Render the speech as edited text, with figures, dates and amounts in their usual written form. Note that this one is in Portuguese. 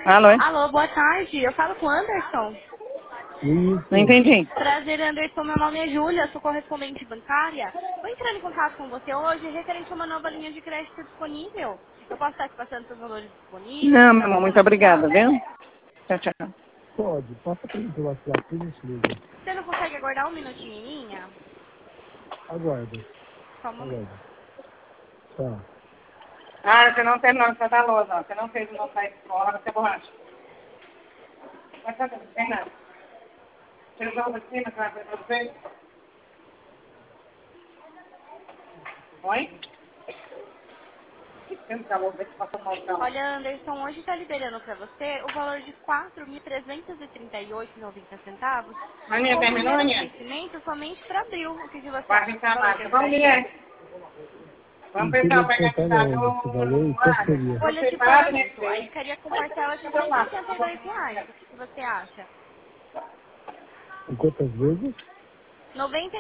Alô? Alô, boa tarde. Eu falo com o Anderson. Não Isso. entendi. Prazer, Anderson. Meu nome é Júlia, sou correspondente bancária. Vou entrar em contato com você hoje referente a uma nova linha de crédito disponível. Eu posso estar te passando seus valores disponíveis Não, para meu amor, você muito obrigada, analisar? viu? Tchau, tchau. Pode. Passa pra mim pelo WhatsApp, por gentileza. Você não consegue aguardar um minutinho em linha? Aguarda. Só um momento. Aguarda. Tá. Ah, você não terminou de fazer a lousa, ó. Você não fez o nosso da escola, você é borracha. Vai fazer, não tem nada. Tira o jogo de cima, que vai fazer pra você. Oi? Você não calor, vê se passou mal então. Olha, Anderson, hoje está liberando para você o valor de R$ 4.338,90 Aninha, com o terminou, primeiro Aninha? vencimento somente para abril. O que você Vai acha vir desse a valor máquina. de Vamos, empréstimo? Guilherme. Vamos E pensar, seria pegar aqui, descontado tá? aonde esse valor? Quanto seria? Folha Você de para pagamento. Aí nesse. ficaria com parcelas de R$ Cadê o lápis? 162. O que você acha? Em quantas vezes? 90